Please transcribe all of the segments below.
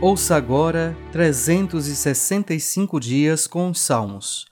Ouça agora 365 dias com os Salmos.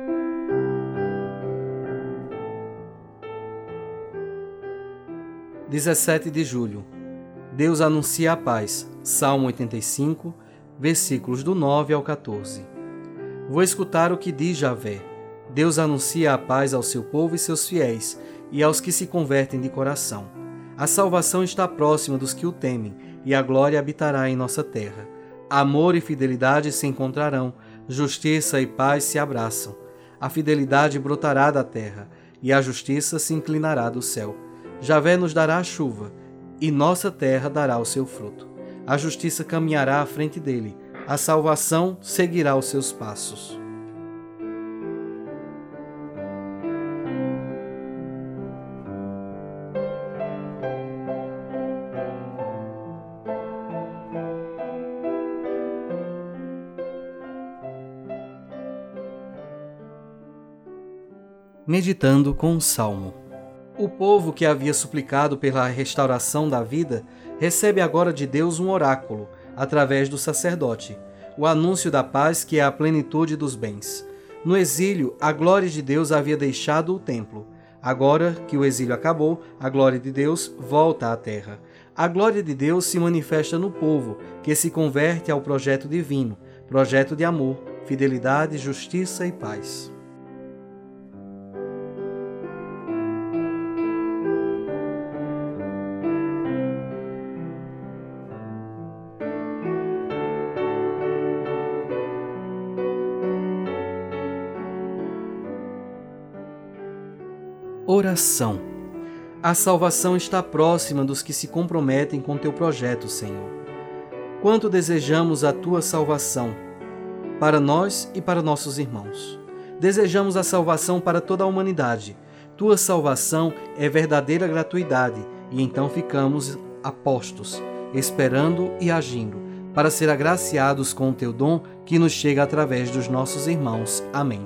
– 17 de julho. Deus anuncia a paz. Salmo 85, versículos do 9 ao 14. Vou escutar o que diz Javé. Deus anuncia a paz ao seu povo e seus fiéis, e aos que se convertem de coração. A salvação está próxima dos que o temem, e a glória habitará em nossa terra. Amor e fidelidade se encontrarão, justiça e paz se abraçam. A fidelidade brotará da terra, e a justiça se inclinará do céu. Javé nos dará a chuva, e nossa terra dará o seu fruto. A justiça caminhará à frente dele, a salvação seguirá os seus passos. Meditando com o Salmo. O povo que havia suplicado pela restauração da vida recebe agora de Deus um oráculo, através do sacerdote, o anúncio da paz que é a plenitude dos bens. No exílio, a glória de Deus havia deixado o templo. Agora que o exílio acabou, a glória de Deus volta à terra. A glória de Deus se manifesta no povo, que se converte ao projeto divino, projeto de amor, fidelidade, justiça e paz. Oração. A salvação está próxima dos que se comprometem com teu projeto, Senhor. Quanto desejamos a tua salvação, para nós e para nossos irmãos. Desejamos a salvação para toda a humanidade. Tua salvação é verdadeira gratuidade, e então ficamos a postos, esperando e agindo, para ser agraciados com o teu dom que nos chega através dos nossos irmãos. Amém.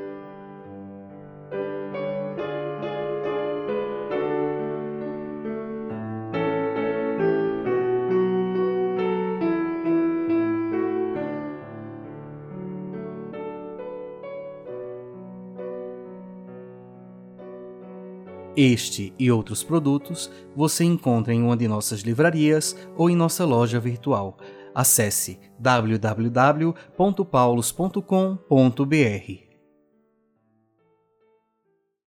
Este e outros produtos você encontra em uma de nossas livrarias ou em nossa loja virtual. Acesse www.paulos.com.br.